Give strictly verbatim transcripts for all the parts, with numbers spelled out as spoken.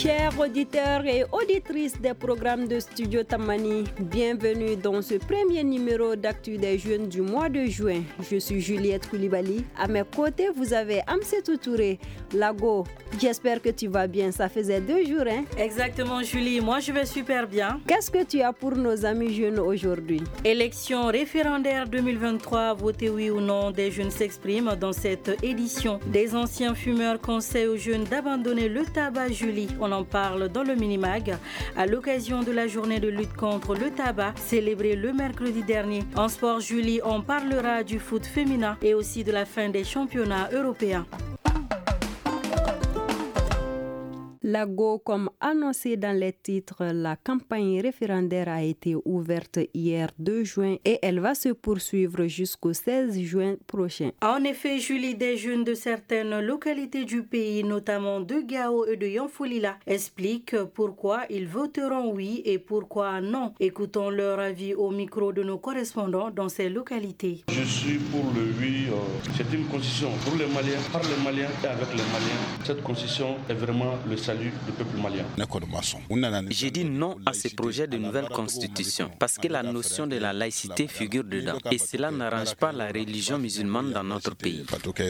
Chers auditeurs et auditrices des programmes de Studio Tamani, bienvenue dans ce premier numéro d'Actu des Jeunes du mois de juin. Je suis Juliette Koulibaly. À mes côtés, vous avez Amsetou Touré, Lago. J'espère que tu vas bien. Ça faisait deux jours, hein? Exactement, Julie. Moi, je vais super bien. Qu'est-ce que tu as pour nos amis jeunes aujourd'hui? Élection référendaire deux mille vingt-trois, voter oui ou non, des jeunes s'expriment dans cette édition. Des anciens fumeurs conseillent aux jeunes d'abandonner le tabac, Julie. On en parle dans le Minimag à l'occasion de la journée de lutte contre le tabac célébrée le mercredi dernier. En sport, Julie, on parlera du foot féminin et aussi de la fin des championnats européens. Lago, comme annoncé dans les titres, la campagne référendaire a été ouverte hier deux juin et elle va se poursuivre jusqu'au seize juin prochain. En effet, Julie, des jeunes de certaines localités du pays, notamment de Gao et de Yonfoulila, expliquent pourquoi ils voteront oui et pourquoi non. Écoutons leur avis au micro de nos correspondants dans ces localités. Je suis pour le oui. Euh, c'est une constitution pour les Maliens, par les Maliens et avec les Maliens. Cette constitution est vraiment le salut du peuple malien. J'ai dit non à ce projet de nouvelle constitution parce que la notion de la laïcité figure dedans et cela n'arrange pas la religion musulmane dans notre pays.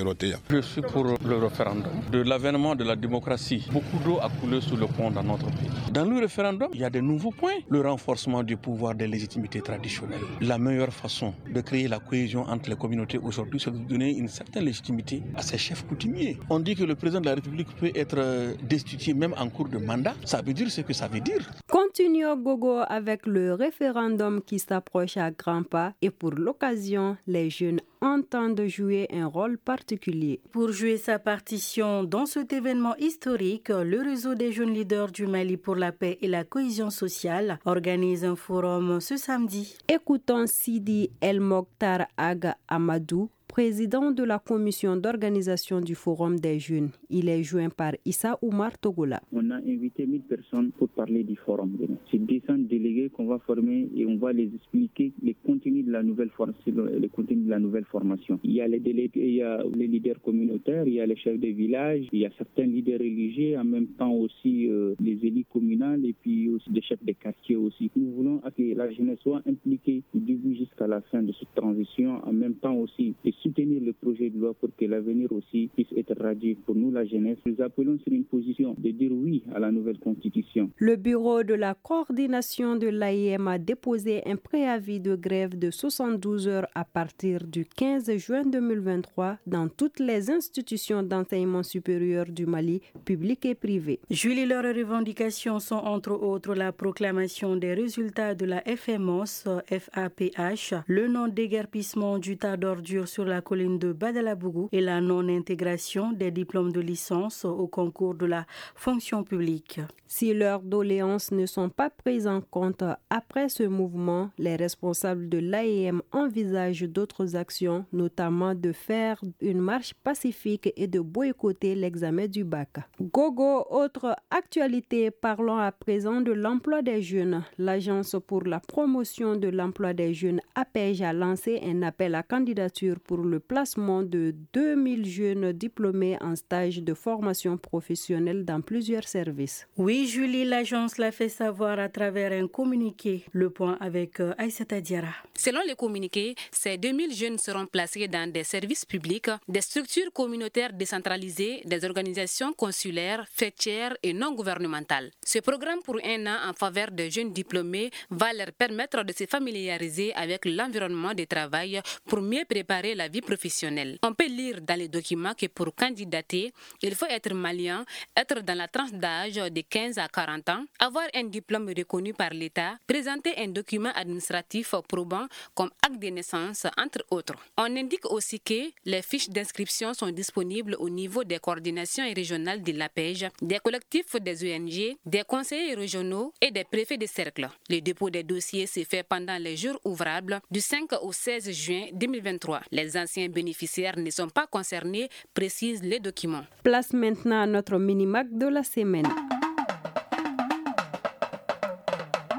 Je suis pour le référendum. De l'avènement de la démocratie, beaucoup d'eau a coulé sous le pont dans notre pays. Dans le référendum, il y a de nouveaux points. Le renforcement du pouvoir des légitimités traditionnelles. La meilleure façon de créer la cohésion entre les communautés aujourd'hui, c'est de donner une certaine légitimité à ces chefs coutumiers. On dit que le président de la République peut être destitué même en cours de mandat, ça veut dire ce que ça veut dire. Continuons, Gogo, avec le référendum qui s'approche à grands pas et pour l'occasion, les jeunes entendent jouer un rôle particulier. Pour jouer sa partition dans cet événement historique, le réseau des jeunes leaders du Mali pour la paix et la cohésion sociale organise un forum ce samedi. Écoutons Sidi El Mokhtar Aga Amadou, président de la commission d'organisation du Forum des jeunes. Il est joint par Issa Oumar Togola. On a invité mille personnes pour parler du Forum. C'est deux cents délégués qu'on va former et on va les expliquer les contenus de la nouvelle formation. Les contenus de la nouvelle formation. Il y a les délégués, il y a les leaders communautaires, il y a les chefs de village, il y a certains leaders religieux, en même temps aussi euh, les élus communales et puis aussi des chefs de quartier aussi. Nous voulons que la jeunesse soit impliquée du début jusqu'à la fin de cette transition, en même temps aussi de soutenir le projet de loi pour que l'avenir aussi puisse être radieux pour nous, la jeunesse. Nous appelons sur une position de dire oui à la nouvelle constitution. Le bureau de la coordination de l'A I M a déposé un préavis de grève de soixante-douze heures à partir du quinze juin deux mille vingt-trois dans toutes les institutions d'enseignement supérieur du Mali, publiques et privées. Julie, leurs revendications sont entre autres la proclamation des résultats de la F M O S, F A P H, le non-déguerpissement du tas d'ordures sur la colline de Badalabougou et la non-intégration des diplômes de licence au concours de la fonction publique. Si leurs doléances ne sont pas prises en compte après ce mouvement, les responsables de l'A I M envisagent d'autres actions, notamment de faire une marche pacifique et de boycotter l'examen du bac. Gogo, autre actualité, parlons à présent de l'emploi des jeunes. L'Agence pour la promotion de l'emploi des jeunes, A P E J, a lancé un appel à candidature pour le placement de deux mille jeunes diplômés en stage de formation professionnelle dans plusieurs services. Oui, Julie, l'agence l'a fait savoir à travers un communiqué. Le point avec Aïssata Diarra. Selon le communiqué, ces deux mille jeunes seront placés dans des services publics, des structures communautaires décentralisées, des organisations consulaires, fêtières et non gouvernementales. Ce programme pour un an en faveur des jeunes diplômés va leur permettre de se familiariser avec l'environnement de travail pour mieux préparer la vie professionnelle. On peut lire dans les documents que pour candidater, il faut être malien, être dans la tranche d'âge de quinze à quarante ans, avoir un diplôme reconnu par l'État, présenter un document administratif probant comme acte de naissance, entre autres. On indique aussi que les fiches d'inscription sont disponibles au niveau des coordinations régionales de l'A P E J, des collectifs des O N G, des conseillers régionaux et des préfets de cercle. Le dépôt des dossiers se fait pendant les jours ouvrables du cinq au seize juin deux mille vingt-trois. Les anciens bénéficiaires ne sont pas concernés, précisent les documents. Place maintenant à notre mini-mac de la semaine.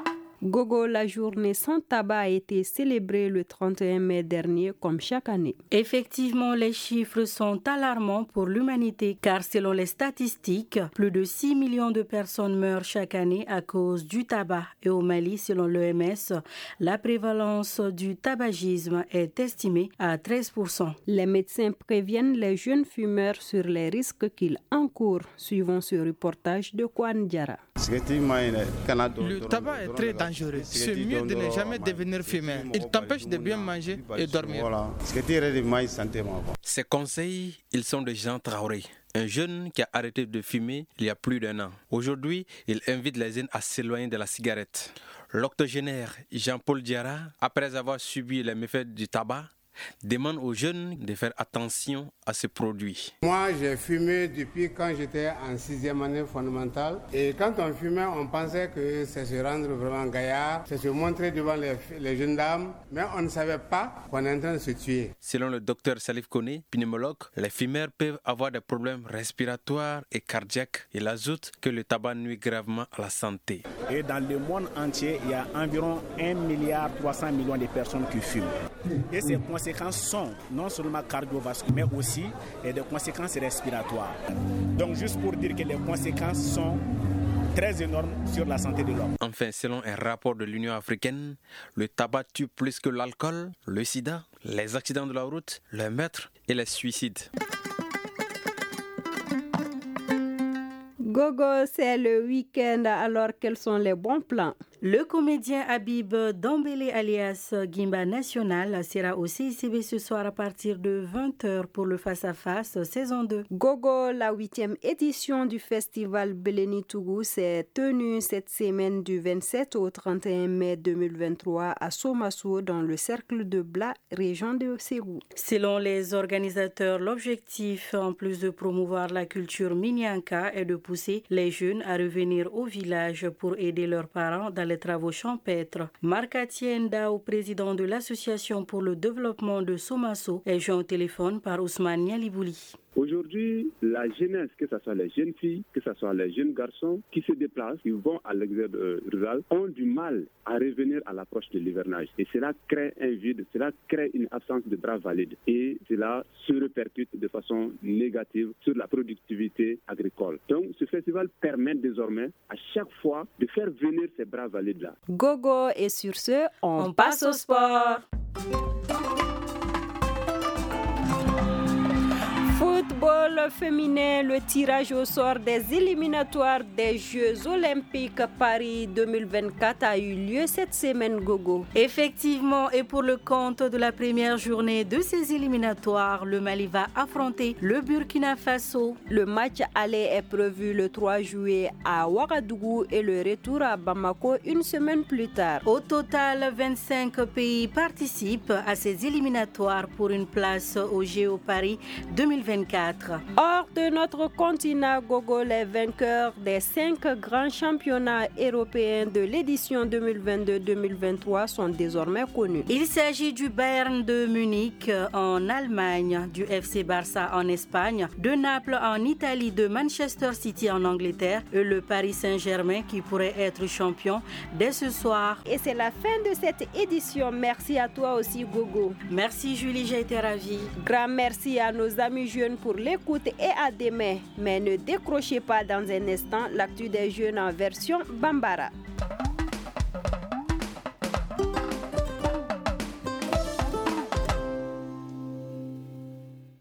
Gogo, la journée sans tabac a été célébrée le trente et un mai dernier comme chaque année. Effectivement, les chiffres sont alarmants pour l'humanité car selon les statistiques, plus de six millions de personnes meurent chaque année à cause du tabac. Et au Mali, selon l'O M S, la prévalence du tabagisme est estimée à treize pour cent. Les médecins préviennent les jeunes fumeurs sur les risques qu'ils encourent, suivant ce reportage de Kwan Diara. Le tabac est très dangereux. C'est mieux de ne jamais devenir fumeur. Il t'empêche de bien manger et dormir. Ces conseils, ils sont de Jean Traoré, un jeune qui a arrêté de fumer il y a plus d'un an. Aujourd'hui, il invite les jeunes à s'éloigner de la cigarette. L'octogénaire Jean-Paul Diarra, après avoir subi les méfaits du tabac, demande aux jeunes de faire attention à ce produit. Moi, j'ai fumé depuis quand j'étais en sixième année fondamentale. Et quand on fumait, on pensait que c'est se rendre vraiment gaillard, c'est se montrer devant les, les jeunes dames, mais on ne savait pas qu'on est en train de se tuer. Selon le docteur Salif Koné, pneumologue, les fumeurs peuvent avoir des problèmes respiratoires et cardiaques. Il ajoute que le tabac nuit gravement à la santé. Et dans le monde entier, il y a environ un milliard trois cents millions de personnes qui fument. Et ces conséquences sont non seulement cardiovasculaires, mais aussi des conséquences respiratoires. Donc juste pour dire que les conséquences sont très énormes sur la santé de l'homme. Enfin, selon un rapport de l'Union africaine, le tabac tue plus que l'alcool, le sida, les accidents de la route, les meurtres et les suicides. Gogo, c'est le week-end, alors quels sont les bons plans? Le comédien Habib Dambélé alias Gimba National sera au C I C B ce soir à partir de vingt heures pour le face-à-face saison deux. Gogo, la huitième édition du festival Beleni Tougou s'est tenue cette semaine du vingt-sept au trente et un mai deux mille vingt-trois à Somasso dans le cercle de Bla, région de Ségou. Selon les organisateurs, l'objectif, en plus de promouvoir la culture Minyanka, est de pousser les jeunes à revenir au village pour aider leurs parents dans les travaux champêtres. Marc Atienda, au président de l'association pour le développement de Somasso, est joint au téléphone par Ousmane Nialibouli. Aujourd'hui, la jeunesse, que ce soit les jeunes filles, que ce soit les jeunes garçons qui se déplacent, qui vont à l'exode rural, ont du mal à revenir à l'approche de l'hivernage. Et cela crée un vide, cela crée une absence de bras valides. Et cela se répercute de façon négative sur la productivité agricole. Donc, ce festival permet désormais à chaque fois de faire venir ces bras valides-là. Gogo, et sur ce, on, on passe au sport. Football féminin, le tirage au sort des éliminatoires des Jeux Olympiques Paris deux mille vingt-quatre a eu lieu cette semaine, Gogo. Effectivement, et pour le compte de la première journée de ces éliminatoires, le Mali va affronter le Burkina Faso. Le match aller est prévu le trois juillet à Ouagadougou et le retour à Bamako une semaine plus tard. Au total, vingt-cinq pays participent à ces éliminatoires pour une place aux Jeux Paris deux mille vingt-quatre. Hors de notre continent, Gogo, les vainqueurs des cinq grands championnats européens de l'édition deux mille vingt-deux deux mille vingt-trois sont désormais connus. Il s'agit du Bayern de Munich en Allemagne, du F C Barça en Espagne, de Naples en Italie, de Manchester City en Angleterre et le Paris Saint-Germain qui pourrait être champion dès ce soir. Et c'est la fin de cette édition. Merci à toi aussi, Gogo. Merci Julie, j'ai été ravie. Grand merci à nos amis jeunes pour l'écoute et à demain. Mais ne décrochez pas dans un instant l'actu des jeunes en version Bambara.